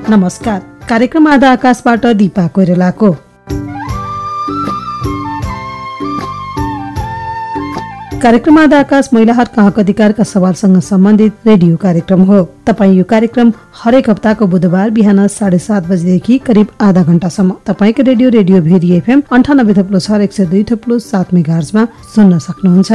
नमस्कार। कार्यक्रम आधा आकाशबाट दीपा कोइरालाको। कार्यक्रम आधा आकाश महिलाहरूका हक अधिकारका सवालसँग सम्बन्धित रेडियो कार्यक्रम हो। तपाईँ यो कार्यक्रम हरेक हप्ताको बुधबार बिहान 7:30 बजेदेखि करिब आधा घण्टासम्म तपाईँको रेडियो भेरी FM 98.6 102.7 मेगाहर्जमा सुन्न सक्नुहुन्छ।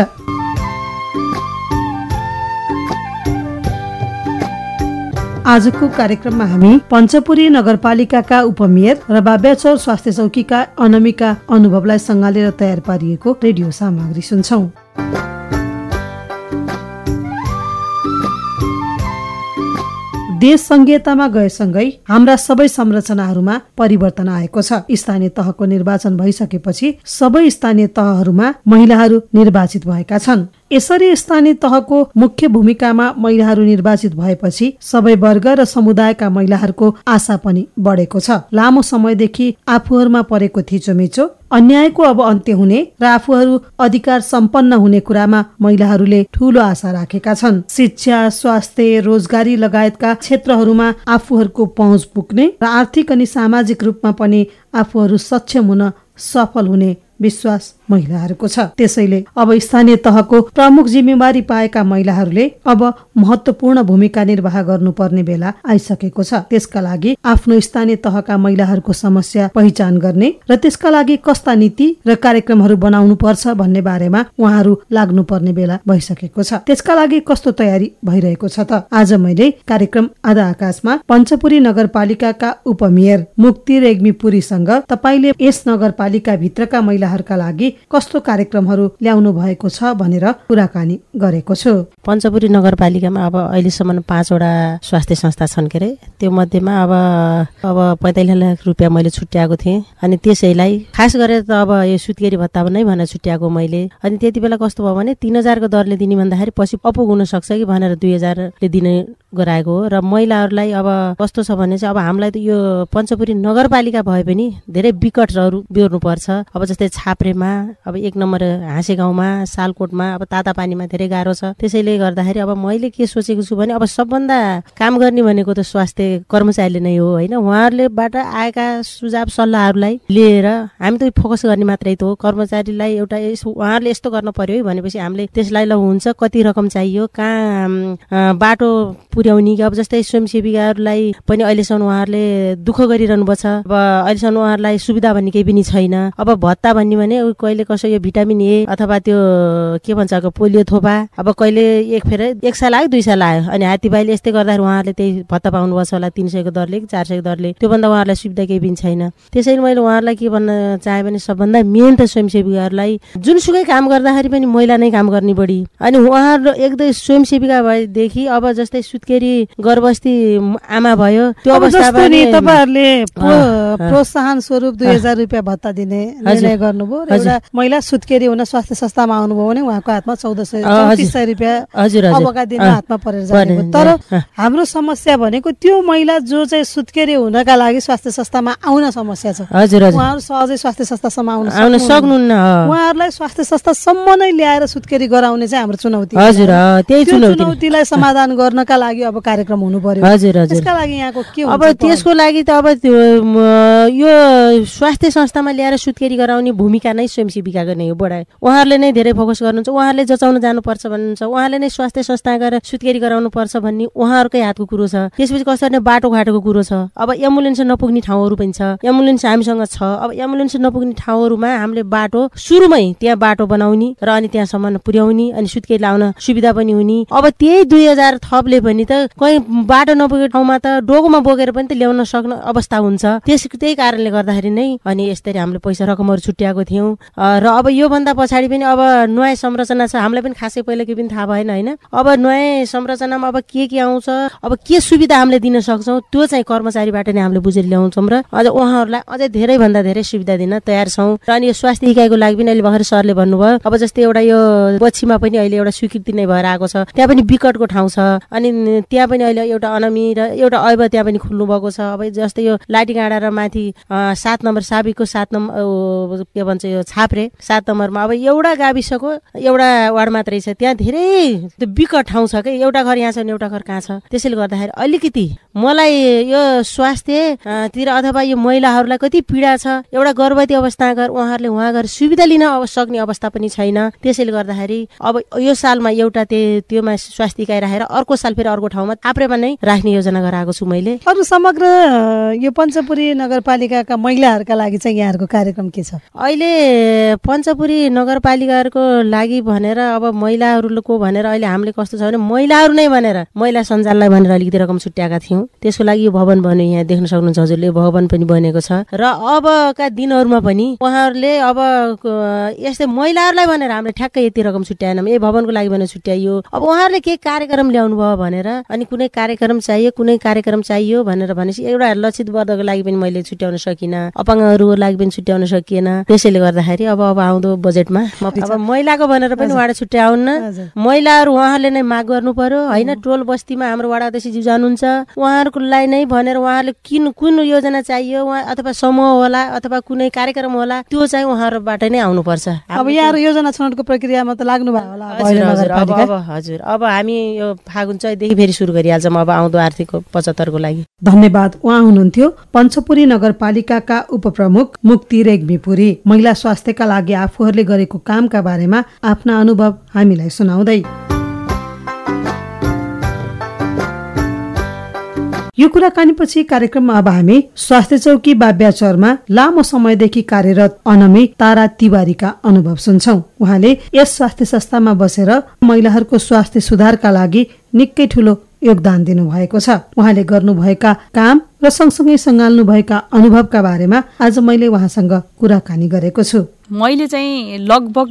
आजको कार्यक्रममा हामी पञ्चपुरी नगरपालिकाका उपमेयर र बाब्याचौर स्वास्थ्य चौकीका अनामिका अनुभवलाई सँगालेर तयार पारिएको रेडियो सामग्री सुन्छौं। देश संघीयतामा गएसँगै हाम्रा सबै संरचनाहरूमा परिवर्तन आएको छ। स्थानीय तहको निर्वाचन भइसकेपछि सबै स्थानीय तहहरूमा महिलाहरू निर्वाचित भएका छन्। यसरी स्थानीय तहको मुख्य भूमिकामा महिलाहरू निर्वाचित भएपछि सबै वर्ग र समुदायका महिलाहरूको आशा पनि बढेको छ। लामो समयदेखि आफूहरूमा परेको थिचोमिचो अन्यायको अब अन्त्य हुने र आफूहरू अधिकार सम्पन्न हुने कुरामा महिलाहरूले ठूलो आशा राखेका छन्। शिक्षा, स्वास्थ्य, रोजगारी लगायतका क्षेत्रहरूमा आफूहरूको पहुँच पुग्ने र आर्थिक अनि सामाजिक रूपमा पनि आफूहरू सक्षम हुन सफल हुने विश्वास महिलाहरूको छ। त्यसैले अब स्थानीय तहको प्रमुख जिम्मेवारी पाएका महिलाहरूले अब महत्वपूर्ण भूमिका निर्वाह गर्नुपर्ने बेला आइसकेको छ। त्यसका लागि आफ्नो स्थानीय तहका महिलाहरूको समस्या पहिचान गर्ने र त्यसका लागि कस्ता नीति र कार्यक्रमहरू बनाउनु पर्छ भन्ने बारेमा उहाँहरू लाग्नुपर्ने बेला भइसकेको छ। त्यसका लागि कस्तो तयारी भइरहेको छ त? आज मैले कार्यक्रम आधा आकाशमा पञ्चपुरी नगरपालिकाका उपमेयर मुक्ति रेग्मीपुरीसँग तपाईले यस नगरपालिका भित्रका महिलाहरूका लागि कस्तो कार्यक्रमहरू ल्याउनु भएको छ भनेर कुराकानी गरेको छु। पञ्चपुरी नगरपालिकामा अब अहिलेसम्म 5 वटा स्वास्थ्य संस्था छन् के रे। त्यो मध्येमा अब 45 लाख रुपियाँ मैले छुट्याएको थिएँ। अनि त्यसैलाई खास गरेर त अब यो सुत्केरी भत्ता नै भनेर छुट्याएको मैले। अनि त्यति बेला कस्तो भयो भने 3000 को दरले दिने भन्दाखेरि पछि अपुग हुन सक्छ कि भनेर 2000 ले दिने गराएको हो। र महिलाहरूलाई अब कस्तो छ भने चाहिँ अब हामीलाई त यो पञ्चपुरी नगरपालिका भए पनि धेरै विकटहरू बिहोर्नु पर्छ। अब जस्तै छाप्रेमा, अब 1 नम्बर हाँसे गाउँमा, सालकोटमा अब ताता पानीमा धेरै गाह्रो छ। त्यसैले गर्दाखेरि अब मैले के सोचेको छु भने अब सबभन्दा काम गर्ने भनेको त स्वास्थ्य कर्मचारीले नै हो हैन। उहाँहरुलेबाट आएका सुझाव सल्लाहहरूलाई लिएर हामी त फोकस गर्ने मात्रै त हो। कर्मचारीलाई एउटा उहाँहरुले यस्तो गर्न पर्यो है भनेपछि हामीले त्यसलाई ल हुन्छ कति रकम चाहियो, कहाँ बाटो पुर्याउने कि अब जस्तै स्वयंसेविकाहरूलाई पनि अहिलेसम्म उहाँहरुले दुःख गरिरहनु भएको छ। अब अहिलेसम्म उहाँहरुलाई सुविधा भन्ने केही पनि छैन। अब भत्ता भन्ने भने कहिले कसो यो भिटामिन ए अथवा त्यो के भन्छ पोलियो थोपा अब कहिले एक साल आयो 2 साल आयो। अनि हात्तीबाईले यस्तै गर्दाखेरि उहाँहरूले त्यही भत्ता पाउनु भएको छ होला 300 को दरले कि 400 को दरले। त्यो भन्दा उहाँहरूलाई सुविधा केही पनि छैन। त्यसैले मैले उहाँहरूलाई के भन्न चाहे भने सबभन्दा मेन त स्वयंसेविकाहरूलाई जुनसुकै काम गर्दाखेरि पनि महिला नै काम गर्ने बढी। अनि उहाँहरू एकदमै स्वयंसेविका भएदेखि अब जस्तै सुत्केरी गर्भवती आमा भयो त्यो अवस्थामा नि तपाईहरुले प्रोत्साहन स्वरूप 2000 रुपैयाँ भत्ता दिने निर्णय गर्नुभयो। एउटा महिला सुत्केरी हुन स्वास्थ्य संस्थामा आउनुभयो भने उहाँको हातमा 1400 रुपैयाँ अबका दिनमा हातमा परेर जाने। तर हाम्रो समस्या भनेको त्यो महिला जो चाहिँ सुत्केरी हुनका लागि स्वास्थ्य संस्थामा आउन समस्या छ। उहाँहरू सहजै स्वास्थ्य संस्थासम्म आउन सक्नुहुन्न। उहाँहरूलाई स्वास्थ्य संस्थासम्म नै ल्याएर सुत्केरी गराउने चाहिँ हाम्रो चुनौती। त्यही चुनौतीलाई समाधान गर्नका लागि अब कार्यक्रम हुनु पर्यो। त्यसका लागि यहाँको के हुन्छ? अब त्यसको लागि त अब यो स्वास्थ्य संस्थामा ल्याएर सुत्केरी गराउने भूमिका नै स्वयंसेविकाको नै हो। बढाए उहाँहरूले नै धेरै फोकस गर्नुहुन्छ। उहाँहरूले जचाउन जानुपर्छ भन्नुहुन्छ। उहाँले नै स्वास्थ्य संस्था गएर सुत्केरी गराउनु पर्छ भन्ने उहाँहरूकै हातको कुरो छ। त्यसपछि कसरी बाटोघाटोको कुरो छ। अब एम्बुलेन्स नपुग्ने ठाउँहरू पनि छ। एम्बुलेन्स हामीसँग छ। अब एम्बुलेन्स नपुग्ने ठाउँहरूमा हामीले बाटो सुरुमै त्यहाँ बाटो बनाउने र अनि त्यहाँसम्म पुर्याउने अनि सुत्केरी लाउन सुविधा पनि हुने। अब त्यही 2000 थपले पनि त कहीँ बाटो नपुगेको ठाउँमा त डोकोमा बोकेर पनि त ल्याउन सक्ने अवस्था हुन्छ। त्यही कारणले गर्दाखेरि नै अनि यसरी हामीले पैसा रकमहरू छुट्याएको थियौँ। र अब यो भन्दा पछाडि पनि अब नयाँ संरचना छ। हामीलाई पनि खासै पहिला के पनि थाहा भएन हैन। अब नयाँ संरचनामा अब के आउँछ, अब के सुविधा हामीले दिन सक्छौँ त्यो चाहिँ कर्मचारीबाट नै हामीले बुझेर ल्याउँछौँ र अझ उहाँहरूलाई अझै धेरै भन्दा धेरै सुविधा दिन तयार छौँ। र अनि यो स्वास्थ्य इकाइको लागि पनि अहिले भर्खर सरले भन्नुभयो अब जस्तै एउटा यो पछिमा पनि अहिले एउटा स्वीकृति नै भएर आएको छ। त्यहाँ पनि विकटको ठाउँ छ। अनि त्यहाँ पनि अहिले एउटा अनमी र एउटा ऐब त्यहाँ पनि खुल्नु भएको छ। अब जस्तै यो लाटीगाँडा र माथि 7 नम्बर साबिकको 7 नम्बर के भन्छ यो छाप्रे 7 नम्बरमा अब एउटा गाविसको एउटा वार्ड मात्रै छ, त्यहाँ धेरै त्यो विकट ठाउँ छ कि एउटा घर यहाँ छ भने एउटा घर कहाँ छ। त्यसैले गर्दाखेरि अलिकति मलाई यो स्वास्थ्य तिर अथवा यो महिलाहरूलाई कति पीडा छ, एउटा गर्भवती अवस्था उहाँहरूले वहाँ गएर सुविधा लिन सक्ने अवस्था पनि छैन। त्यसैले गर्दाखेरि अब यो सालमा एउटा त्योमा स्वास्थ्य इकाइ राखेर अर्को साल फेरि अर्को ठाउँमा थाप्रेमा नै राख्ने योजना गराएको छु मैले। अरू समग्र यो पञ्चपुरी नगरपालिकाका महिलाहरूका लागि चाहिँ यहाँहरूको कार्यक्रम के छ? अहिले पञ्चपुरी नगरपालिकाहरूको लागि भनेर अब महिलाहरूको भनेर अहिले हामीले कस्तो छ भने महिलाहरू नै भनेर महिला सञ्जाललाई भनेर अलिकति रकम छुट्याएका थियौँ। त्यसको लागि यो भवन बन्यो, यहाँ देख्न सक्नुहुन्छ हजुरले भवन पनि बनेको छ। र अबका दिनहरूमा पनि उहाँहरूले अब यस्तै महिलाहरूलाई भनेर हामीले ठ्याक्कै यति रकम छुट्याएनौँ, ए भवनको लागि भनेर छुट्याइयो। अब उहाँहरूले के कार्यक्रम ल्याउनु भयो भनेर अनि कुनै कार्यक्रम चाहियो भनेर भनेपछि एउटा लक्षित वर्गको लागि पनि मैले छुट्याउन सकिनँ, अपाङ्गहरूको लागि पनि छुट्याउन सकिएन। त्यसैले गर्दाखेरि अब आउँदो बजेटमा अब महिलाको भनेर पनि उहाँले छुट्याउन्न, महिलाहरू उहाँहरूले नै माग गर्नु पर्यो होइन। टोल बस्तीमा हाम्रो वडा अध्यक्षज्यू जानुहुन्छ, उहाँहरूलाई नै भनेर उहाँहरूले कुन योजना चाहियो अथवा समूह होला अथवा कुनै कार्यक्रम होला त्यो चाहिँ उहाँहरूबाट नै आउनुपर्छ। अब यहाँहरू योजना छनौटको प्रक्रियामा त लाग्नु भयो होला? हजुर अब हामी यो फागुन 6 देखि फेरि सुरु गरिहाल्छौँ अब आउँदो आर्थिक 75 को लागि। धन्यवाद। उहाँ हुनुहुन्थ्यो पञ्चपुरी नगरपालिकाका उपप्रमुख मुक्ति रेग्मीपुरी। महिला स्वास्थ्यका लागि आफूहरूले गरेको कामका बारेमा आफ्ना अनुभव हामीलाई सुनाउँदै। यो कुराकानीपछि कार्यक्रममा अब हामी स्वास्थ्य चौकी बाब्याचौरमा लामो समयदेखि कार्यरत अनमी तारा तिवारीका अनुभव सुन्छौं। उहाँले यस स्वास्थ्य संस्थामा बसेर महिलाहरूको स्वास्थ्य सुधारका लागि निकै ठूलो योगदान दिनुभएको छ। उहाँले गर्नुभएका काम र सँगसँगै सँगाल्नु भएका अनुभवका बारेमा आज मैले उहाँसँग कुराकानी गरेको छु। मैले चाहिँ लगभग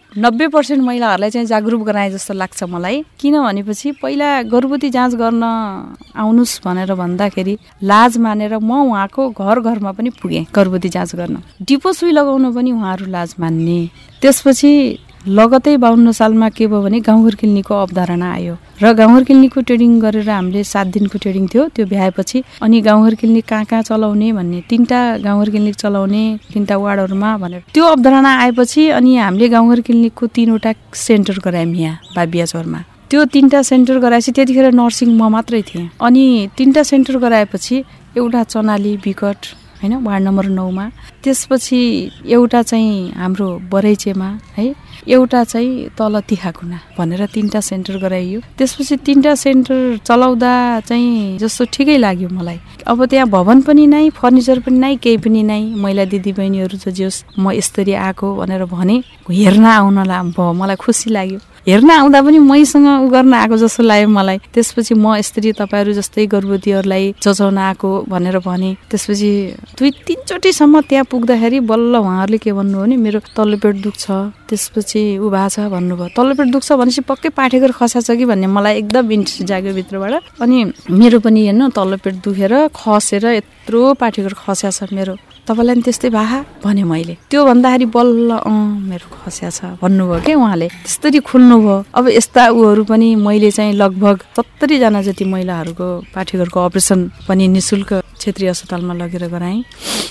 90% महिलाहरूलाई चाहिँ जागरुक गराए जस्तो लाग्छ मलाई। किन भनेपछि पहिला गर्भवती जाँच गर्न आउनुस् भनेर भन्दाखेरि लाज मानेर म उहाँको घरमा पनि पुगेँ गर्भवती जाँच गर्न। डिपो सुई लगाउन पनि उहाँहरू लाज मान्ने। त्यसपछि लगतै 52 सालमा के भयो भने गाउँघर क्लिनिकको अवधारणा आयो र गाउँघर क्लिनिकको ट्रेनिङ गरेर हामीले 7 दिनको ट्रेनिङ थियो। त्यो भ्याएपछि अनि गाउँघर क्लिनिक कहाँ चलाउने भन्ने 3टा गाउँघर क्लिनिक चलाउने 3टा वार्डहरूमा भनेर त्यो अवधारणा आएपछि अनि हामीले गाउँघर क्लिनिकको 3वटा सेन्टर गरायौँ यहाँ बाबियाचौरमा। त्यो 3टा सेन्टर गराएपछि त्यतिखेर नर्सिङ म मात्रै थिएँ। अनि 3टा सेन्टर गराएपछि एउटा चनाली विकट हैन वार्ड नम्बर 9 मा, त्यसपछि एउटा चाहिँ हाम्रो बरैचेमा है, एउटा चाहिँ तल तिखाकुना भनेर 3टा सेन्टर गराइयो। त्यसपछि 3टा सेन्टर चलाउँदा चाहिँ जस्तो ठिकै लाग्यो मलाई। अब त्यहाँ भवन पनि नै, फर्निचर पनि नै, केही पनि नै। महिला दिदीबहिनीहरू त जोस् म यसरी आएको भनेर भने हेर्न आउनला भयो, मलाई खुसी लाग्यो। हेर्न आउँदा पनि मैसँग गर्न आएको जस्तो लाग्यो मलाई। त्यसपछि म यसरी तपाईँहरू जस्तै गर्भवतीहरूलाई जचाउन आएको भनेर भने। त्यसपछि 2-3 चोटिसम्म त्यहाँ पुग्दाखेरि बल्ल उहाँहरूले के भन्नुभयो भने मेरो तल्लो पेट दुख्छ, त्यसपछि उ भएको छ भन्नुभयो। तल्लो पेट दुख्छ भनेपछि पक्कै पाठेघर खसा छ कि भन्ने मलाई एकदम इन्ट्रेस्ट जाग्यो भित्रबाट। अनि मेरो पनि हेर्नु तल्लो पेट दुखेर खसेर यत्रो पाठेघर खस्या छ मेरो, तपाईँलाई पनि त्यस्तै भा भने मैले। त्यो भन्दाखेरि बल्ल मेरो खस्या छ भन्नुभयो कि उहाँले, त्यस्तरी खुल्नुभयो। अब यस्ता उहरू पनि मैले चाहिँ लगभग 70 जना जति महिलाहरूको पाठेघरको अपरेसन पनि निशुल्क क्षेत्रीय अस्पतालमा लगेर गराएँ।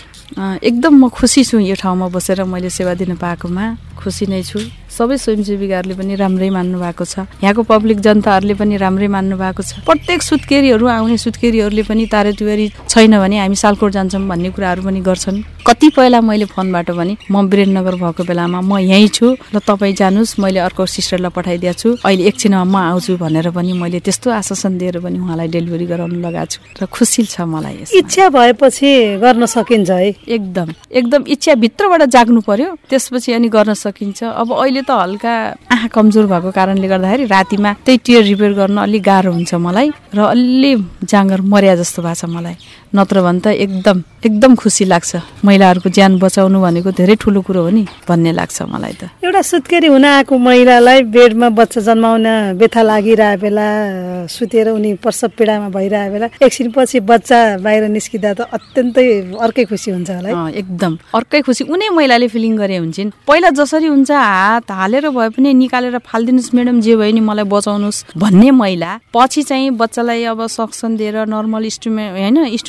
एकदम म खुसी छु यो ठाउँमा बसेर मैले सेवा दिन पाएकोमा खुसी नै छु। सबै स्वयंसेविकाहरूले पनि राम्रै मान्नु भएको छ, यहाँको पब्लिक जनताहरूले पनि राम्रै मान्नु भएको छ। प्रत्येक सुत्केरीहरू आउने सुत्केरीहरूले पनि तारा तिवारी छैन भने हामी सालकोट जान्छौँ भन्ने कुराहरू पनि गर्छन्। कतिपयलाई मैले फोनबाट पनि म वीरेन्द्रनगर भएको बेलामा म यहीँ छु र तपाईँ जानुहोस्, मैले अर्को सिस्टरलाई पठाइदिएको छु, अहिले एकछिनमा म आउँछु भनेर पनि मैले त्यस्तो आश्वासन दिएर पनि उहाँलाई डेलिभरी गराउनु लगाएको छु र खुसी छ मलाई। इच्छा भएपछि गर्न सकिन्छ है? एकदम इच्छा भित्रबाट जाग्नु पर्यो, त्यसपछि अनि गर्न सकिन्छ। अब अहिले त हल्का आँखा कमजोर भएको कारणले गर्दाखेरि रातिमा त्यही टियर रिपेयर गर्न अलिक गाह्रो हुन्छ मलाई र अलि जाँगर मर्या जस्तो भएको छ मलाई। नत्र भने त एकदम खुसी लाग्छ। महिलाहरूको ज्यान बचाउनु भनेको धेरै ठुलो कुरो हो नि भन्ने लाग्छ मलाई त। एउटा सुत्केरी हुन आएको महिलालाई बेडमा बच्चा जन्माउन व्यथा लागिरहे बेला, सुतेर उनी प्रसव पीडामा भइरहे बेला एकछिनपछि बच्चा बाहिर निस्किँदा त अत्यन्तै अर्कै खुसी हुन्छ होला। एकदम अर्कै खुसी उनी महिलाले फिलिङ गरे हुन्छन्। पहिला जसरी हुन्छ हात हालेर भए पनि निकालेर फालिदिनुहोस् म्याडम, जे भयो नि मलाई बचाउनुहोस् भन्ने महिला पछि चाहिँ बच्चालाई अब सक्सन दिएर नर्मल इन्स्ट्रुमेन्ट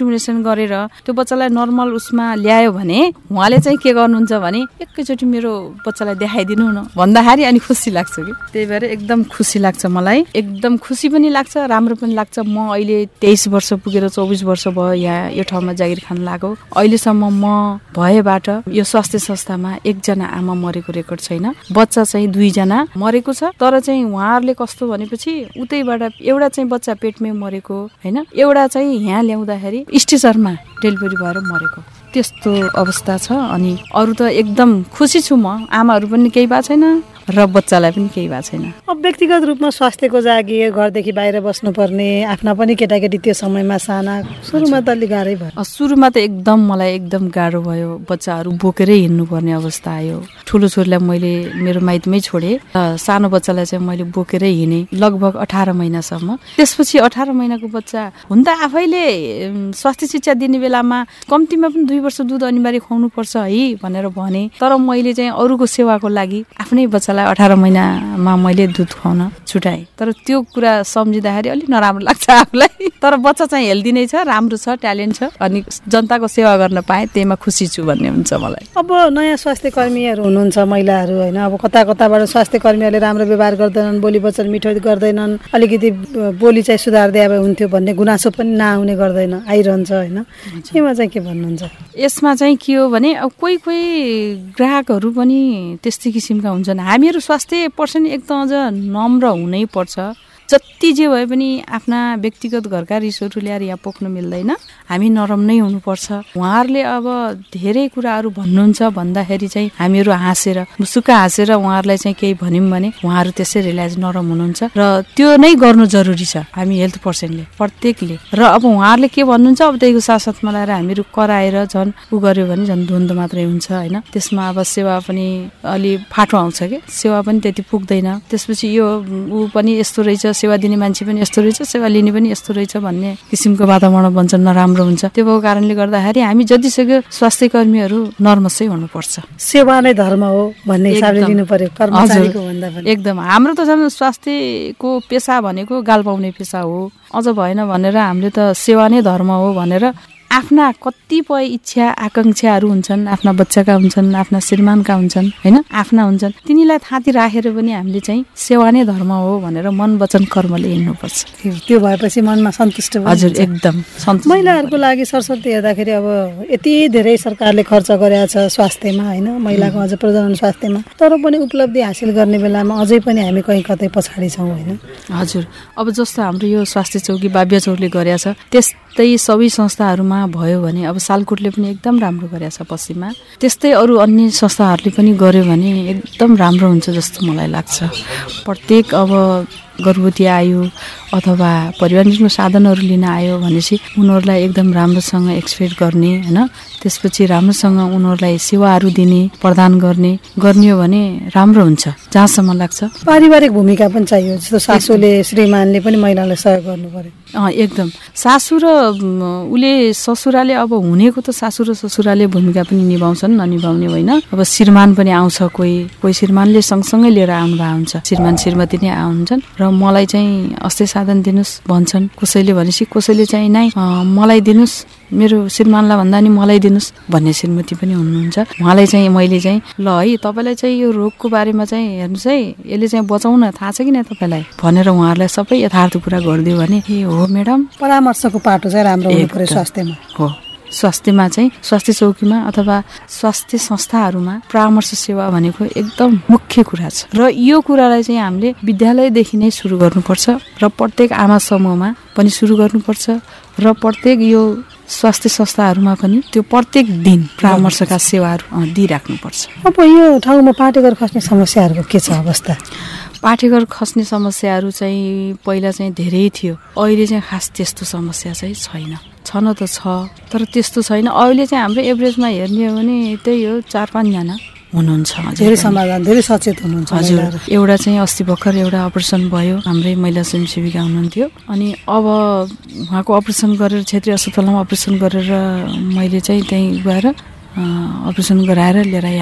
इन्सेमिनेसन गरेर त्यो बच्चालाई नर्मल उसमा ल्यायो भने उहाँले चाहिँ के गर्नुहुन्छ भने एकैचोटि मेरो बच्चालाई देखाइदिनु न भन्दाखेरि अनि खुसी लाग्छ कि त्यही भएर एकदम खुसी लाग्छ मलाई एकदम खुसी पनि लाग्छ राम्रो पनि लाग्छ म अहिले 23 वर्ष पुगेर 24 वर्ष भयो यहाँ यो ठाउँमा जागिर खान लाग्यो अहिलेसम्म म भएबाट यो स्वास्थ्य संस्थामा एकजना आमा मरेको रेकर्ड छैन बच्चा चाहिँ 2 जना मरेको छ तर चाहिँ उहाँहरूले कस्तो भनेपछि उतैबाट एउटा चाहिँ बच्चा पेटमै मरेको हैन एउटा चाहिँ यहाँ ल्याउँदाखेरि स्टेजरमा डेलिभरी भएर मरेको त्यस्तो अवस्था छ अनि अरु त एकदम खुसी छु म आमाहरू पनि केही भएको छैन र बच्चालाई पनि केही भएको छैन अब व्यक्तिगत रूपमा स्वास्थ्यको जागिर घरदेखि बाहिर बस्नुपर्ने आफ्ना पनि केटाकेटी त्यो समयमा साना सुरुमा त अलि गाह्रै भयो सुरुमा त एकदम मलाई एकदम गाह्रो भयो बच्चाहरू बोकेरै हिँड्नुपर्ने अवस्था आयो ठुलो छोरीलाई मैले मेरो माइतमै छोडे सानो बच्चालाई चाहिँ मैले बोकेरै हिँडेँ लगभग 18 महिनासम्म त्यसपछि 18 महिनाको बच्चा हुन त आफैले स्वास्थ्य शिक्षा दिने बेलामा कम्तीमा पनि 2 वर्ष दुध अनिवार्य खुवाउनु पर्छ है भनेर भने तर मैले चाहिँ अरूको सेवाको लागि आफ्नै बच्चालाई 18 महिनामा मैले दुध खुवाउन छुटाएँ तर त्यो कुरा सम्झिँदाखेरि अलि नराम्रो लाग्छ आफूलाई तर बच्चा चाहिँ हेल्दी नै छ राम्रो छ ट्यालेन्ट छ अनि जनताको सेवा गर्न पाएँ त्यसमा खुसी छु भन्ने हुन्छ मलाई अब नयाँ स्वास्थ्य कर्मीहरू हुनुहुन्छ महिलाहरू हैन अब कता कताबाट स्वास्थ्य कर्मीहरूले राम्रो व्यवहार गर्दैनन् बोली वचन मिठो गर्दैनन् अलिकति बोली चाहिँ सुधार दिए भए हुन्थ्यो भन्ने गुनासो पनि नआउने गर्दैन आइरहन्छ हैन यसमा चाहिँ के भन्नुहुन्छ यसमा चाहिँ के हो भने अब कोही कोही ग्राहकहरू पनि त्यस्तै किसिमका हुन्छन् हामीहरू स्वास्थ्य पर्सन एकदम अझ नम्र हुनै पर्छ जति जे भए पनि आफ्ना व्यक्तिगत घरका रिसहरू ल्याएर यहाँ पोख्न मिल्दैन हामी नरम नै हुनुपर्छ उहाँहरूले अब धेरै कुराहरू भन्नुहुन्छ भन्दाखेरि चाहिँ हामीहरू हाँसेर मुसुक्क हाँसेर उहाँहरूलाई चाहिँ केही भन्यौँ भने उहाँहरू त्यसै रियलाइज नरम हुनुहुन्छ र त्यो नै गर्नु जरुरी छ हामी हेल्थ पर्सनले प्रत्येकले र अब उहाँहरूले के भन्नुहुन्छ अब त्यहीको साथसाथमा लगाएर हामीहरू कराएर झन् उ गर्यो भने झन् द्वन्द्व मात्रै हुन्छ होइन त्यसमा अब सेवा पनि अलि फाटो आउँछ कि सेवा पनि त्यति पुग्दैन त्यसपछि यो ऊ पनि यस्तो रहेछ सेवा दिने मान्छे पनि यस्तो रहेछ सेवा लिने पनि यस्तो रहेछ भन्ने किसिमको वातावरण बन्छ नराम्रो हुन्छ त्यो भएको कारणले गर्दाखेरि हामी जतिसक्यो स्वास्थ्य कर्मीहरू नर्मसै हुनुपर्छ सेवा नै धर्म हो भन्ने हिसाबले लिनु पर्यो कर्मचारीको भन्दा पनि एकदम हाम्रो त झन् स्वास्थ्यको पेशा भनेको गाल पाउने पेशा हो अझ भएन भनेर हामीले त सेवा नै धर्म हो भनेर आफ्ना कतिपय इच्छा आकांक्षाहरू हुन्छन् आफ्ना बच्चाका हुन्छन् आफ्ना श्रीमानका हुन्छन् हैन आफ्ना हुन्छन् तिनीलाई थाती राखेर पनि हामीले चाहिँ सेवा नै धर्म हो भनेर मन वचन कर्मले हिँड्नुपर्छ त्यो भएपछि मनमा सन्तुष्ट हुन्छ हजुर एकदम सन्तुष्ट महिलाहरूको लागि सरस्वती हेर्दाखेरि अब यति धेरै सरकारले खर्च गरेको छ स्वास्थ्यमा हैन महिलाको अझ प्रजनन स्वास्थ्यमा तर पनि उपलब्धि हासिल गर्ने बेलामा अझै पनि हामी कहीँ कतै पछाडी छौँ हैन हजुर अब जस्तो हाम्रो यो स्वास्थ्य चौकी बाब्य चौरले गरेको छ त्यस्तै सबै संस्थाहरूमा भयो भने अब सालकोटले पनि एकदम राम्रो गरेछ पश्चिममा त्यस्तै अरू अन्य संस्थाहरूले पनि गर्यो भने एकदम राम्रो हुन्छ जस्तो मलाई लाग्छ प्रत्येक अब गर्भवती आयो अथवा परिवारको साधनहरू लिन आयो भनेपछि उनीहरूलाई एकदम राम्रोसँग एक्सपेक्ट गर्ने हैन त्यसपछि राम्रोसँग उनीहरूलाई सेवाहरू दिने प्रदान गर्ने हो भने राम्रो हुन्छ जहाँसम्म लाग्छ पारिवारिक भूमिका पनि चाहियो जस्तो सासूले श्रीमानले पनि महिलालाई सहयोग गर्नु पर्यो एकदम सासू र उले ससुराले अब हुनेको त सासू र ससुराले भूमिका पनि निभाउँछन् ननिभाउने होइन अब श्रीमान पनि आउँछ कोही श्रीमानले सँगसँगै लिएर आउनु भएको हुन्छ श्रीमान श्रीमती नै आउँछन् र मलाई चाहिँ अस्ति साधन दिनुस् भन्छन् कसैले भनेपछि कसैले चाहिँ नै मलाई दिनुस् मेरो श्रीमानलाई भन्दा नि मलाई दिनुस् भन्ने श्रीमती पनि हुनुहुन्छ उहाँलाई चाहिँ मैले चाहिँ ल है तपाईलाई चाहिँ यो रोगको बारेमा चाहिँ हेर्नुस् है यसले चाहिँ बचाउन थाहा छ कि न तपाईलाई भनेर उहाँहरूलाई सबै यथार्थ कुरा गरिदियो भने ए हो म्याडम परामर्शको पाटो चाहिँ राम्रो हुनु पर्यो स्वास्थ्यमा हो स्वास्थ्यमा चाहिँ स्वास्थ्य चौकीमा अथवा स्वास्थ्य संस्थाहरूमा परामर्श सेवा भनेको एकदम मुख्य कुरा छ र यो कुरालाई चाहिँ हामीले विद्यालयदेखि नै सुरु गर्नुपर्छ र प्रत्येक आमा समूहमा पनि सुरु गर्नुपर्छ र प्रत्येक यो स्वास्थ्य संस्थाहरूमा पनि त्यो प्रत्येक दिन परामर्शका सेवाहरू दिइराख्नुपर्छ अब यो ठाउँमा पाटेघर खस्ने समस्याहरूको के छ अवस्था पाठेघर खस्ने समस्याहरू चाहिँ पहिला चाहिँ धेरै थियो अहिले चाहिँ खास त्यस्तो समस्या चाहिँ छैन छन त छ तर त्यस्तो छैन अहिले चाहिँ हाम्रो एभरेजमा हेर्ने हो भने त्यही हो 4-5 जना हुनुहुन्छ धेरै समाधान धेरै सचेत हुनुहुन्छ हजुर एउटा चाहिँ अस्ति भर्खर एउटा अपरेसन भयो हाम्रै महिला स्वयंसेविका हुनुहुन्थ्यो अनि अब उहाँको अपरेसन गरेर क्षेत्रीय अस्पतालमा अपरेसन गरेर मैले चाहिँ त्यहीँ गएर अपरेसन गराएर लिएर आइहालेँ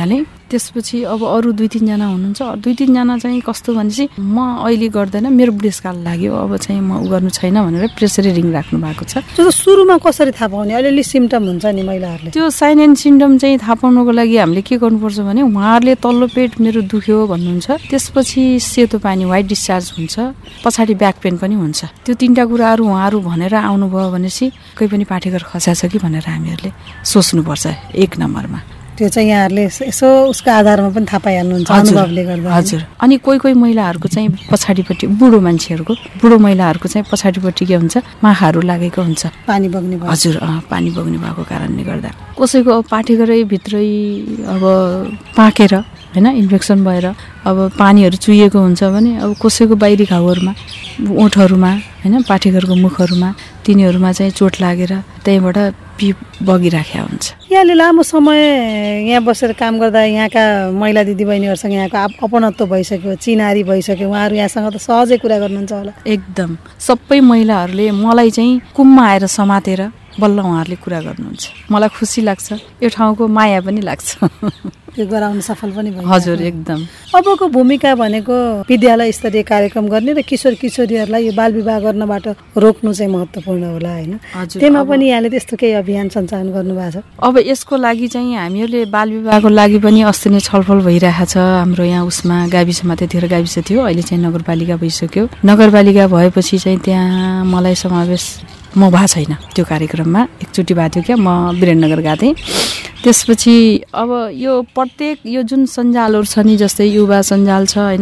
त्यसपछि अब अरू 2-3 जना हुनुहुन्छ। 2-3 जना चाहिँ कस्तो भनेपछि म अहिले गर्दैन, मेरो बुढेसकाल लाग्यो, अब चाहिँ म गर्नु छैन भनेर प्रेसरी रिङ राख्नु भएको छ। त्यो सुरुमा कसरी थाहा पाउने? अलिअलि सिम्टम हुन्छ नि महिलाहरूले, त्यो साइन एन्ड सिम्टम चाहिँ थाहा पाउनको लागि हामीले के गर्नुपर्छ भने उहाँहरूले तल्लो पेट मेरो दुख्यो भन्नुहुन्छ, त्यसपछि सेतो पानी व्हाइट डिस्चार्ज हुन्छ, पछाडि ब्याक पेन पनि हुन्छ। त्यो 3टा कुराहरू उहाँहरू भनेर आउनुभयो भनेपछि कोही पनि पाठेघर खस्या छ कि भनेर हामीहरूले सोच्नुपर्छ 1 नम्बरमा। त्यो चाहिँ यहाँहरूले यसो उसको आधारमा पनि थाहा पाइहाल्नुहुन्छ अनुभवले गर्दा। हजुर। अनि कोही महिलाहरूको चाहिँ पछाडिपट्टि बुढो महिलाहरूको चाहिँ पछाडिपट्टि के हुन्छ, माखाहरू लागेको हुन्छ, पानी बग्ने भयो। हजुर, पानी बग्ने भएको कारणले गर्दा। कसैको पाठेघरै भित्रै अब पाकेर हैन इन्फेक्सन भएर अब पानीहरू चुहिएको हुन्छ भने अब कसैको बाहिरी घाउहरूमा, ओठहरूमा हैन, पाठेघरको मुखहरूमा, तिनीहरूमा चाहिँ चोट लागेर त्यहीबाट बगिराखेको हुन्छ। यहाँले लामो समय यहाँ बसेर काम गर्दा यहाँका महिला दिदीबहिनीहरूसँग यहाँको अपनत्व भइसक्यो, चिनारी भइसक्यो, उहाँहरू यहाँसँग त सहजै कुरा गर्नुहुन्छ होला? एकदम। सबै महिलाहरूले मलाई चाहिँ कुममा आएर समातेर बल्ल उहाँहरूले कुरा गर्नुहुन्छ। मलाई खुसी लाग्छ, यो ठाउँको माया पनि लाग्छ। त्यो गराउन सफल पनि भयो। हजुर, एकदम। अबको भूमिका भनेको विद्यालय स्तरीय कार्यक्रम गर्ने र किशोर किशोरीहरूलाई यो बाल विवाह गर्नबाट रोक्नु चाहिँ महत्त्वपूर्ण होला हैन? त्यसमा पनि यहाँले त्यस्तो केही अभियान सञ्चालन गर्नुभएको छ? अब यसको लागि चाहिँ हामीहरूले बाल विवाहको लागि पनि अस्ति नै छलफल भइरहेको छ हाम्रो यहाँ उसमा। गाविसमा त्यतिखेर गाविस थियो, अहिले चाहिँ नगरपालिका भइसक्यो। नगरपालिका भएपछि चाहिँ त्यहाँ मलाई समावेश म भएको छैन त्यो कार्यक्रममा। एकचोटि भएको थियो क्या, म वीरेन्द्रनगर गएको थिएँ। त्यसपछि अब यो प्रत्येक यो जुन सञ्जालहरू छ नि, जस्तै युवा सञ्जाल छ हैन,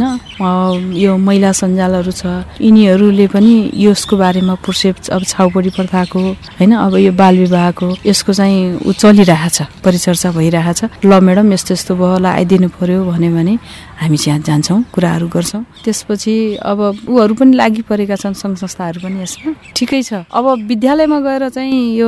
यो महिला सञ्जालहरू छ, यिनीहरूले पनि यसको बारेमा पुर्सेप अब छाउपडी प्रथाको हैन, अब यो बाल विवाहको यसको चाहिँ चलिरहेछ, परिचर्चा भइरहेछ। ल म्याडम यस्तो यस्तो भयो, ल आइदिनु पर्यो भने हामी चाहिँ जान्छौँ, कुराहरू गर्छौँ। त्यसपछि अब उहरू पनि लागि परेका छन्, सङ्घ संस्थाहरू पनि यसमा। ठिकै छ। अब विद्यालयमा गएर चाहिँ यो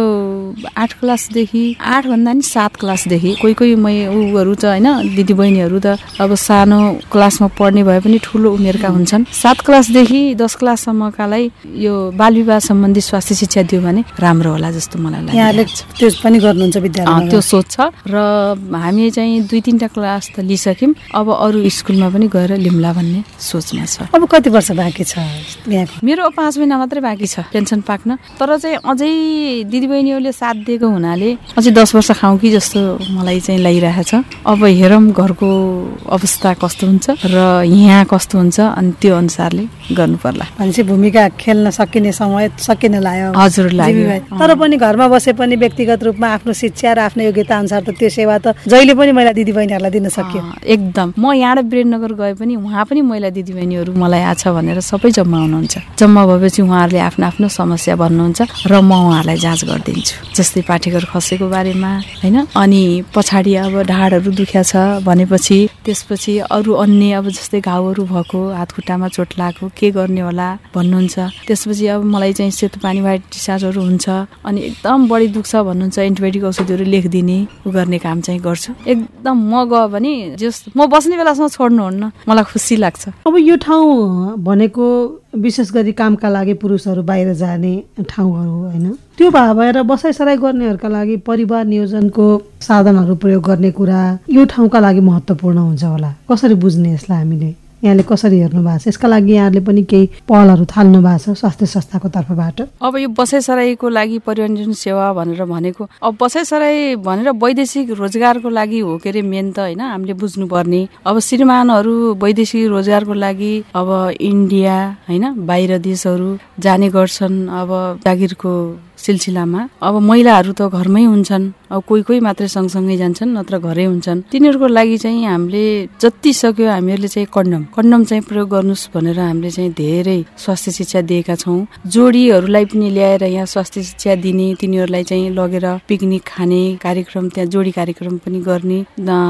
8 क्लासदेखि 8 भन्दा नि 7 क्लासदेखि कोही उहरू छ हैन, दिदीबहिनीहरू त अब सानो क्लासमा पढ्ने भए पनि ठुलो उमेरका हुन्छन्। 7 क्लासदेखि 10 क्लाससम्मकालाई यो बाल विवाह सम्बन्धी स्वास्थ्य शिक्षा दियो भने राम्रो होला जस्तो मलाई लाग्छ। यहाँले त्यो पनि गर्नुहुन्छ विद्यालयमा? त्यो सोच छ र हामी चाहिँ 2-3टा क्लास त लिइसक्यौँ, अब अरू स्कुलमा पनि गएर लिम्ला भन्ने सोचमा छ। अब कति वर्ष बाँकी छ यहाँको? मेरो 5 महिना मात्रै बाँकी छ पेन्सन पाक्न, तर चाहिँ अझै दिदीबहिनीहरूले साथ दिएको हुनाले अझै 10 वर्ष खाउँ कि जस्तो मलाई चाहिँ लागिरहेछ। अब हेरौँ घरको अवस्था कस्तो हुन्छ र यहाँ कस्तो हुन्छ, अनि त्यो अनुसारले गर्नु पर्ला। भनेपछि भूमिका खेल्न सकिने समय सकिन लाग्यो? हजुर, लाग्यो। तर पनि घरमा बसे पनि व्यक्तिगत रूपमा आफ्नो शिक्षा र आफ्नो योग्यता अनुसार त त्यो सेवा त जहिले पनि महिला दिदीबहिनीहरूलाई दिन सकियो। एकदम। म यहाँबाट वीरेन्द्रनगर गए पनि उहाँ पनि महिला दिदीबहिनीहरू मलाई आछ भनेर सबै जम्मा हुनुहुन्छ। जम्मा भएपछि उहाँहरूले आफ्नो आफ्नो समस्या भन्नुहुन्छ र म उहाँहरूलाई जाँच गरिदिन्छु। जस्तै पाठेघर खसेको बारेमा हैन, अनि पछाडि अब ढाडहरू दुख्या छ भनेपछि, त्यसपछि अरू अन्य अब जस्तै घाउहरू भएको, हात खुट्टामा चोट लागेको, के गर्ने होला भन्नुहुन्छ। त्यसपछि अब मलाई चाहिँ सेतो पानी व्हाइट डिस्चार्जहरू हुन्छ, अनि एकदम बढी दुख्छ भन्नुहुन्छ, एन्टिबायोटिक औषधिहरू लेखिदिने गर्ने काम चाहिँ गर्छु। एकदम म गयो भने जस्ट म बस्ने बेलासम्म छोड्नुहुन्न, मलाई खुसी लाग्छ। अब यो ठाउँ भनेको विशेष गरी कामका लागि पुरुषहरू बाहिर जाने ठाउँहरू होइन, त्यो भएर बसाइसराई गर्नेहरूका लागि परिवार नियोजनको साधनहरू प्रयोग गर्ने कुरा यो ठाउँका लागि महत्त्वपूर्ण हुन्छ होला। कसरी बुझ्ने यसलाई हामीले? यहाँले कसरी हेर्नु भएको छ? यसका लागि यहाँले पनि केही पहलहरू थाल्नु भएको छ स्वास्थ्य संस्थाको तर्फबाट? अब यो बसाइसराईको लागि परिवहन सेवा भनेर भनेको, अब बसाइसराई भनेर वैदेशिक रोजगारको लागि हो के अरे मेन त होइन, हामीले बुझ्नुपर्ने। अब श्रीमानहरू वैदेशिक रोजगारको लागि अब इन्डिया होइन, बाहिर देशहरू जाने गर्छन् अब जागिरको सिलसिलामा। अब महिलाहरू त घरमै हुन्छन्, अब कोही मात्रै सँगसँगै जान्छन्, नत्र घरै हुन्छन्। तिनीहरूको लागि चाहिँ हामीले जति सक्यो हामीहरूले चाहिँ कन्डम चाहिँ प्रयोग गर्नुहोस् भनेर हामीले चाहिँ धेरै स्वास्थ्य शिक्षा दिएका छौँ। जोडीहरूलाई पनि ल्याएर यहाँ स्वास्थ्य शिक्षा दिने, तिनीहरूलाई चाहिँ लगेर पिकनिक खाने कार्यक्रम, त्यहाँ जोडी कार्यक्रम पनि गर्ने,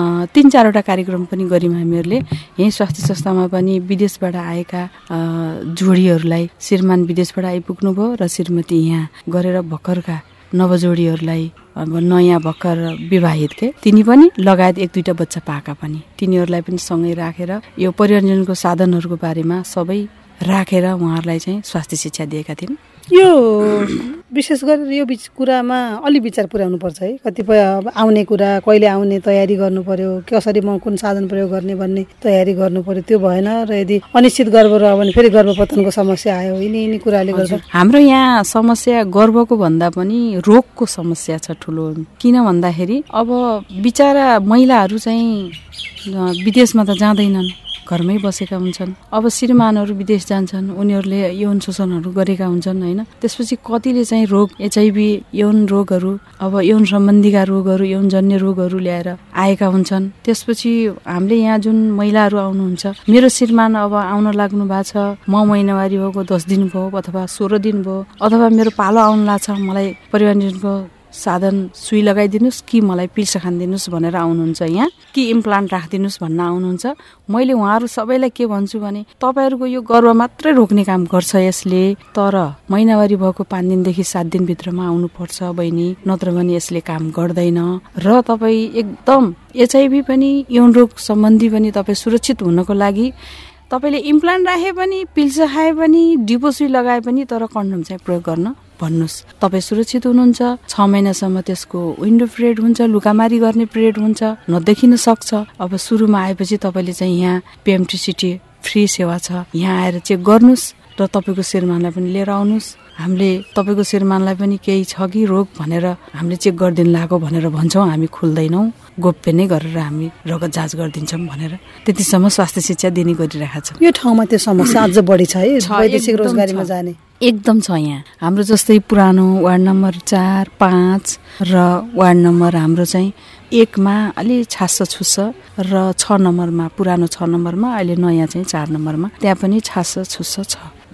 3-4वटा कार्यक्रम पनि गऱ्यौँ हामीहरूले। यहीँ स्वास्थ्य संस्थामा पनि विदेशबाट आएका जोडीहरूलाई, श्रीमान विदेशबाट आइपुग्नु भयो र श्रीमती यहाँ गरेर भर्खरका नवजोडीहरूलाई, अब नयाँ भर्खर विवाहित के तिनी पनि लगायत 1-2टा बच्चा पाएका पनि, तिनीहरूलाई पनि सँगै राखेर यो परियोजनाको साधनहरूको बारेमा सबै राखेर उहाँहरूलाई चाहिँ स्वास्थ्य शिक्षा दिएका थियौँ। यो विशेष गरेर यो कुरामा अलि विचार पुर्याउनु पर्छ है। कतिपय अब आउने कुरा, कहिले आउने तयारी गर्नु पर्यो, कसरी म कुन साधन प्रयोग गर्ने भन्ने तयारी गर्नु पर्यो, त्यो भएन। र यदि अनिश्चित गर्भ रह्यो भने फेरि गर्भपतनको समस्या आयो, यिनी कुराले गर्दा हाम्रो यहाँ समस्या गर्भको भन्दा पनि रोगको समस्या छ ठुलो। किन भन्दाखेरि अब बिचारा महिलाहरू चाहिँ विदेशमा त जाँदैनन्, घरमै बसेका हुन्छन्। अब श्रीमानहरू विदेश जान्छन्, उनीहरूले यौन शोषणहरू गरेका हुन्छन् होइन। त्यसपछि कतिले चाहिँ रोग, एचआइभी, यौन रोगहरू, अब यौन सम्बन्धीका रोगहरू, यौनजन्य रोगहरू ल्याएर आएका हुन्छन्। त्यसपछि हामीले यहाँ जुन महिलाहरू आउनुहुन्छ, मेरो श्रीमान अब आउन लाग्नु भएको छ, म महिनावारी भएको 10 दिन भयो अथवा 16 दिन भयो, अथवा मेरो पालो आउनु लाग्छ, मलाई परिवारजनको साधन सुई लगाइदिनुहोस् कि मलाई पिल्स खानिदिनुहोस् भनेर आउनुहुन्छ यहाँ, कि इम्प्लान्ट राखिदिनुहोस् भन्न आउनुहुन्छ। मैले उहाँहरू सबैलाई के भन्छु भने तपाईँहरूको यो गर्भ मात्रै रोक्ने काम गर्छ यसले, तर महिनावारी भएको 5 दिनदेखि 7 दिनभित्रमा आउनुपर्छ बहिनी, नत्र भने यसले काम गर्दैन। र तपाईँ एकदम एचआइभी पनि यौन रोग सम्बन्धी पनि तपाईँ सुरक्षित हुनको लागि तपाईँले इम्प्लान्ट राखे पनि, पिल्स खाए पनि, डिपो सुई लगाए पनि, तर कन्डम चाहिँ प्रयोग गर्न भन्नुहोस्। तपाईँ सुरक्षित हुनुहुन्छ। 6 महिनासम्म त्यसको विन्डो पिरियड हुन्छ, लुकामारी गर्ने पिरियड हुन्छ, नदेखिन सक्छ। अब सुरुमा आएपछि तपाईँले चाहिँ यहाँ पिएमटिसिटी फ्री सेवा छ, यहाँ आएर चेक गर्नुहोस् र तपाईँको श्रीमानलाई पनि लिएर आउनुहोस्। हामीले तपाईँको श्रीमानलाई पनि केही छ कि रोग भनेर हामीले चेक गरिदिनु लागेको भनेर भन्छौँ, हामी खुल्दैनौँ, गोप्य नै गरेर हामी रगत जाँच गरिदिन्छौँ भनेर त्यतिसम्म स्वास्थ्य शिक्षा दिने गरिरहेका छौँ। यो ठाउँमा त्यो समस्या अझ बढी छ है, वैदेशिक रोजगारीमा जाने एकदम छ यहाँ। हाम्रो जस्तै पुरानो वार्ड नम्बर 4, 5 र वार्ड नम्बर हाम्रो चाहिँ 1 मा अलि छास्स छुस्स र 6 नम्बरमा, पुरानो 6 नम्बरमा, अहिले नयाँ चाहिँ 4 नम्बरमा, त्यहाँ पनि छास्स छुस्स छ।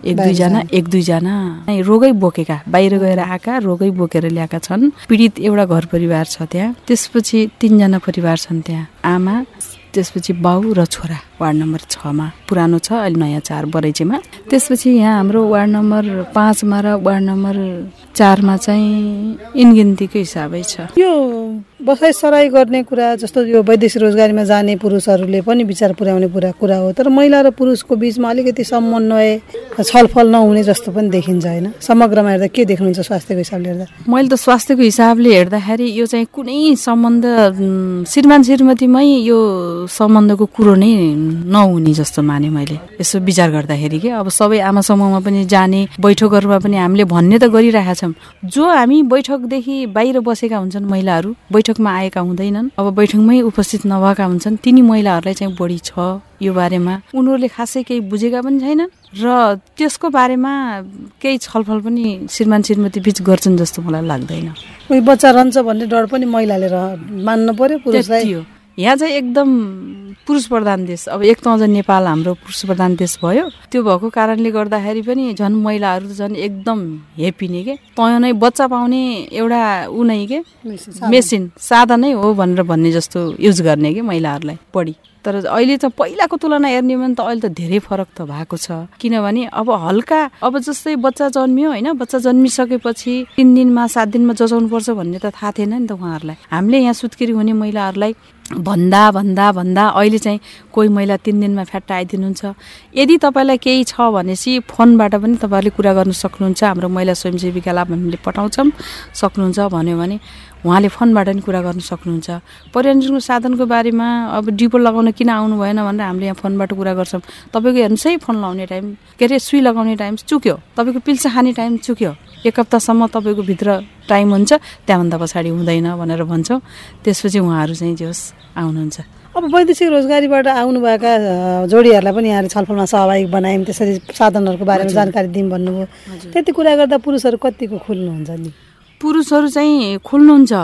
1-2 जना रोगै बोकेका, बाहिर गएर आएका रोगै बोकेर ल्याएका छन्। पीडित एउटा घर परिवार छ त्यहाँ। त्यसपछि 3 जना परिवार छन् त्यहाँ, आमा, त्यसपछि बाउ र छोरा। वार्ड नम्बर 6 मा पुरानो छ, अहिले नयाँ 4 बरैचीमा। त्यसपछि यहाँ हाम्रो वार्ड नम्बर 5 मा र वार्ड नम्बर 4 मा चाहिँ इनगिन्तीको हिसाबै छ। यो बसाइसराई गर्ने कुरा जस्तो यो वैदेशिक रोजगारीमा जाने पुरुषहरूले पनि विचार पुर्याउने कुरा हो, तर महिला र पुरुषको बीचमा अलिकति समन्वय, छलफल नहुने जस्तो पनि देखिन्छ होइन। समग्रमा हेर्दा के देख्नुहुन्छ स्वास्थ्यको हिसाबले हेर्दा? मैले त स्वास्थ्यको हिसाबले हेर्दाखेरि यो चाहिँ कुनै सम्बन्ध श्रीमान श्रीमतीमै यो सम्बन्धको कुरो नै नहुने जस्तो माने मैले यसो विचार गर्दाखेरि के। अब सबै आमा समूहमा पनि जाने, बैठकहरूमा पनि हामीले भन्ने त गरिरहेका छौँ। जो हामी बैठकदेखि बाहिर बसेका हुन्छन् महिलाहरू, बैठकमा आएका हुँदैनन्, अब बैठकमै उपस्थित नभएका हुन्छन्, तिनी महिलाहरूलाई चाहिँ बढी छ यो बारेमा। उनीहरूले खासै केही बुझेका पनि छैनन् र त्यसको बारेमा केही छलफल पनि श्रीमान श्रीमती बीच गर्छन् जस्तो मलाई लाग्दैन। कोही बच्चा रहन्छ भन्ने डर पनि महिलाले मान्नु पर्यो पुरुषलाई। यहाँ चाहिँ एकदम पुरुष प्रधान देश, अब एक त अझ नेपाल हाम्रो पुरुष प्रधान देश भयो, त्यो भएको कारणले गर्दाखेरि पनि झन् महिलाहरू झन् एकदम हेप्पी नै के, तँ नै बच्चा पाउने एउटा ऊ नै के मेसिन साधनै हो भनेर भन्ने जस्तो युज गर्ने के महिलाहरूलाई बढी। तर अहिले त पहिलाको तुलना हेर्ने भने त अहिले त धेरै फरक त भएको छ। किनभने अब हल्का, अब जस्तै बच्चा जन्मियो होइन, बच्चा जन्मिसकेपछि 3 दिनमा 7 दिनमा जचाउनुपर्छ भन्ने त थाहा थिएन नि त उहाँहरूलाई। हामीले यहाँ सुत्केरी हुने महिलाहरूलाई भन्दा अहिले चाहिँ कोही महिला 3 दिनमा फ्याट्ट आइदिनुहुन्छ। यदि तपाईँलाई केही छ भनेपछि फोनबाट पनि तपाईँहरूले कुरा गर्न सक्नुहुन्छ। हाम्रो महिला स्वयंसेविकालाई हामीले पठाउँछौँ, सक्नुहुन्छ भन्यो भने उहाँले फोनबाट पनि कुरा गर्न सक्नुहुन्छ। परिवहनको साधनको बारेमा अब डिपो लगाउन किन आउनु भएन भनेर हामीले यहाँ फोनबाट कुरा गर्छौँ। तपाईँको हेर्नुहोस् है, फोन लगाउने टाइम के अरे सुई लगाउने टाइम चुक्यो, तपाईँको पिल्स खाने टाइम चुक्यो, 1 हप्तासम्म तपाईँको भित्र टाइम हुन्छ, त्यहाँभन्दा पछाडि हुँदैन भनेर भन्छौँ। त्यसपछि उहाँहरू चाहिँ जे होस् आउनुहुन्छ। अब वैदेशिक रोजगारीबाट आउनुभएका जोडीहरूलाई पनि यहाँले छलफलमा सहभागी बनायौँ, त्यसरी साधनहरूको बारेमा जानकारी दिउँ भन्नुभयो। त्यति कुरा गर्दा पुरुषहरू कतिको खुल्नुहुन्छ नि? पुरुषहरू चाहिँ खुल्नुहुन्छ,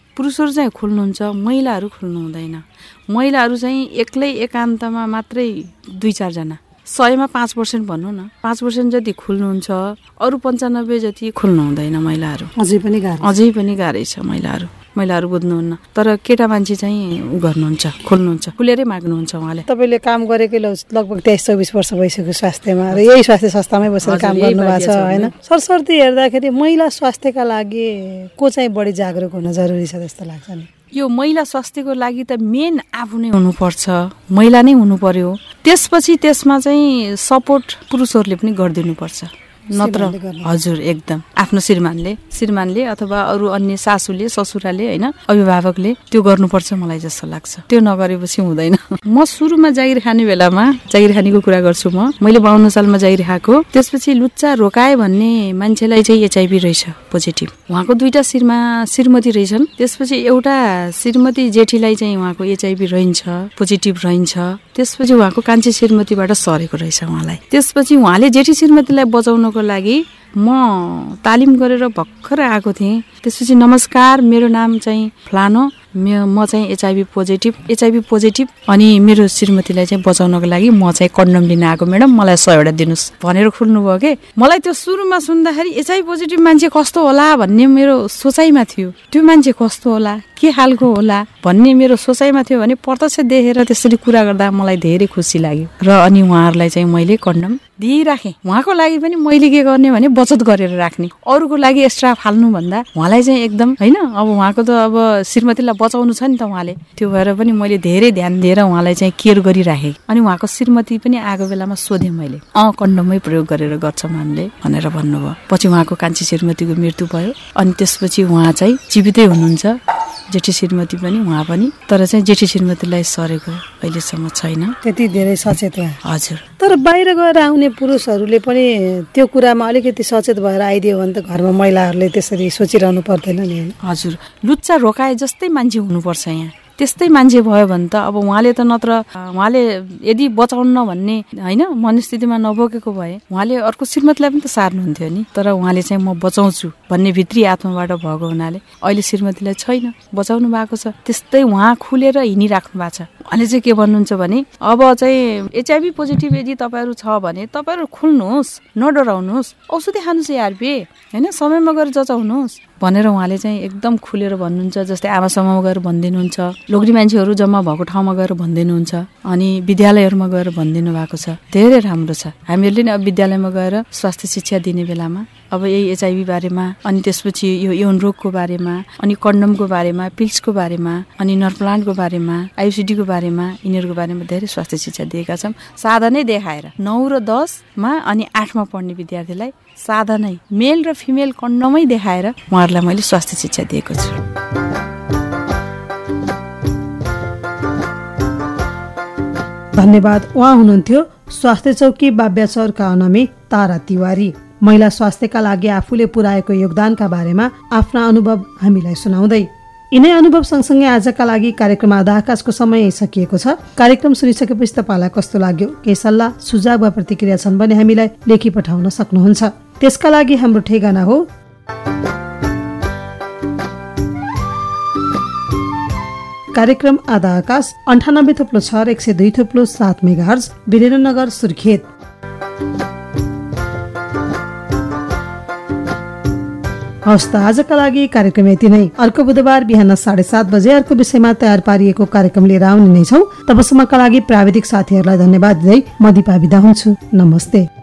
महिलाहरू खुल्नु हुँदैन। महिलाहरू चाहिँ एक्लै एकान्तमा मात्रै 2-4 जना, 100 मा 5% भनौँ न, 5% जति खुल्नुहुन्छ, अरू 95 जति खुल्नु हुँदैन महिलाहरू। अझै पनि गाह्रै छ महिलाहरू बुझ्नुहुन्न। तर केटा मान्छे चाहिँ उ गर्नुहुन्छ, खुल्नुहुन्छ, खुलेरै माग्नुहुन्छ उहाँले। तपाईँले काम गरेकै लगभग 23-24 वर्ष भइसक्यो स्वास्थ्यमा, र यही स्वास्थ्य संस्थामै बसेर काम गर्नुभएको छ होइन। सरसर्ती हेर्दाखेरि महिला स्वास्थ्यका लागि को चाहिँ बढी जागरुक हुन जरुरी छ जस्तो लाग्छ नि? यो महिला स्वास्थ्यको लागि त मेन आफू नै हुनुपर्छ, महिला नै हुनु पर्यो। त्यसपछि त्यसमा चाहिँ सपोर्ट पुरुषहरूले पनि गरिदिनुपर्छ। नत्र हजुर एकदम आफ्नो श्रीमानले अथवा अरू अन्य सासूले ससुराले होइन अभिभावकले त्यो गर्नुपर्छ मलाई जस्तो लाग्छ। त्यो नगरेपछि हुँदैन। म सुरुमा जागिर खाने बेलामा जागिर खानेको कुरा गर्छु। मैले 52 सालमा जागिर खाएको। त्यसपछि लुच्चा रोकाए भन्ने मान्छेलाई चाहिँ एचआईभी रहेछ पोजिटिभ। उहाँको 2टा श्रीमती रहेछन्। त्यसपछि एउटा श्रीमती जेठीलाई चाहिँ उहाँको एचआईभी रहन्छ, पोजिटिभ रहन्छ। त्यसपछि उहाँको कान्छी श्रीमतीबाट सरेको रहेछ उहाँलाई। त्यसपछि उहाँले जेठी श्रीमतीलाई बचाउनको लागि म तालिम गरेर भर्खर आएको थिएँ। त्यसपछि नमस्कार, मेरो नाम चाहिँ फलानो, म चाहिँ एचआईभी पोजिटिभ अनि मेरो श्रीमतीलाई चाहिँ बचाउनको लागि म चाहिँ कन्डम लिन आएको म्याडम, मलाई 100 वटा दिनुहोस् भनेर खोल्नुभयो के। मलाई त्यो सुरुमा सुन्दाखेरि एचआईभी पोजिटिभ मान्छे कस्तो होला भन्ने मेरो सोचाइमा थियो। त्यो मान्छे कस्तो होला, के खालको होला भन्ने मेरो सोचाइमा थियो भने प्रत्यक्ष देखेर त्यसरी कुरा गर्दा मलाई धेरै खुसी लाग्यो। र अनि उहाँहरूलाई चाहिँ मैले कन्डम दिइराखेँ। उहाँको लागि पनि मैले के गर्ने भने बचत गरेर राख्ने, अरूको लागि एक्स्ट्रा फाल्नु भन्दा उहाँलाई चाहिँ एकदम होइन। अब उहाँको त अब श्रीमतीलाई बचाउनु छ नि त उहाँले, त्यो भएर पनि मैले धेरै ध्यान दिएर उहाँलाई चाहिँ केयर गरिराखेँ। अनि उहाँको श्रीमती पनि आएको बेलामा सोधेँ मैले, कन्डमै प्रयोग गरेर गर्छौँ हामीले भनेर भन्नुभयो। पछि उहाँको कान्छी श्रीमतीको मृत्यु भयो। अनि त्यसपछि उहाँ चाहिँ जीवितै हुनुहुन्छ, जेठी श्रीमती पनि उहाँ पनि। तर चाहिँ जेठी श्रीमतीलाई सरेको अहिलेसम्म छैन। त्यति धेरै सचेत हजुर। तर बाहिर गएर आउने पुरुषहरूले पनि त्यो कुरामा अलिकति सचेत भएर आइदियो भने त घरमा महिलाहरूले त्यसरी सोचिरहनु पर्दैन नि। हजुर, लुच्चा रोकाए जस्तै मान्छे हुनुपर्छ यहाँ। त्यस्तै मान्छे भयो भने त अब उहाँले त नत्र उहाँले यदि बचाउन्न भन्ने होइन मनस्थितिमा नबोकेको भए उहाँले अर्को श्रीमतीलाई पनि त सार्नुहुन्थ्यो नि। तर उहाँले चाहिँ म बचाउँछु भन्ने भित्री आत्माबाट भएको हुनाले अहिले श्रीमतीलाई छैन, बचाउनु भएको छ। त्यस्तै उहाँ खुलेर हिँडिराख्नु भएको छ। उहाँले चाहिँ के भन्नुहुन्छ भने अब चाहिँ एचआईभी पोजिटिभ यदि तपाईँहरू छ भने तपाईँहरू खुल्नुहोस्, नडराउनुहोस्, औषधि खानुहोस् यारबे होइन, समयमा गएर जचाउनुहोस् भनेर उहाँले चाहिँ एकदम खुलेर भन्नुहुन्छ। जस्तै आमासम्ममा गएर भनिदिनुहुन्छ, लोग्री मान्छेहरू जम्मा भएको ठाउँमा गएर भनिदिनुहुन्छ, अनि विद्यालयहरूमा गएर भनिदिनु भएको छ। धेरै राम्रो छ। हामीहरूले नि अब विद्यालयमा गएर स्वास्थ्य शिक्षा दिने बेलामा अब यही एचआईभी बारेमा, अनि त्यसपछि यो यौन रोगको बारेमा, अनि कन्डमको बारेमा, पिल्सको बारेमा, अनि नरप्लान्टको बारेमा, आइयुसिडीको बारेमा, यिनीहरूको बारेमा धेरै स्वास्थ्य शिक्षा दिएका छौँ। साधनै देखाएर 9 र 10 मा अनि 8 मा पढ्ने विद्यार्थीलाई साधनै मेल र फिमेल कन्डमै देखाएर उहाँहरूलाई मैले स्वास्थ्य शिक्षा दिएको छु। धन्यवाद। उहाँ हुनुहुन्थ्यो स्वास्थ्य चौकी बाब्याचौरका अनमी तारा तिवारी। महिला स्वास्थ्यका लागि आफूले पुर्याएको योगदानका बारेमा आफ्ना अनुभव हामीलाई सुनाउँदै। यिनै अनुभव सँगसँगै आजका लागि कार्यक्रम आधा आकाशको समय सकिएको छ। कार्यक्रम सुनिसकेपछि तपाईँलाई कस्तो लाग्यो, केही सल्लाह सुझाव वा प्रतिक्रिया छन् भने हामीलाई लेखी पठाउन सक्नुहुन्छ। त्यसका लागि हाम्रो ठेगाना हो कार्यक्रम आधा आकाश 98.6 102.7 मेगाहर्ज, वीरेन्द्रनगर, सुर्खेत। हवस् त, आजका लागि कार्यक्रम यति नै। अर्को बुधबार बिहान 7:30 बजे अर्को विषयमा तयार पारिएको कार्यक्रम लिएर आउने नै छौँ। तबसम्मका लागि प्राविधिक साथीहरूलाई धन्यवाद दिँदै म दिपा बिदा हुन्छु। नमस्ते।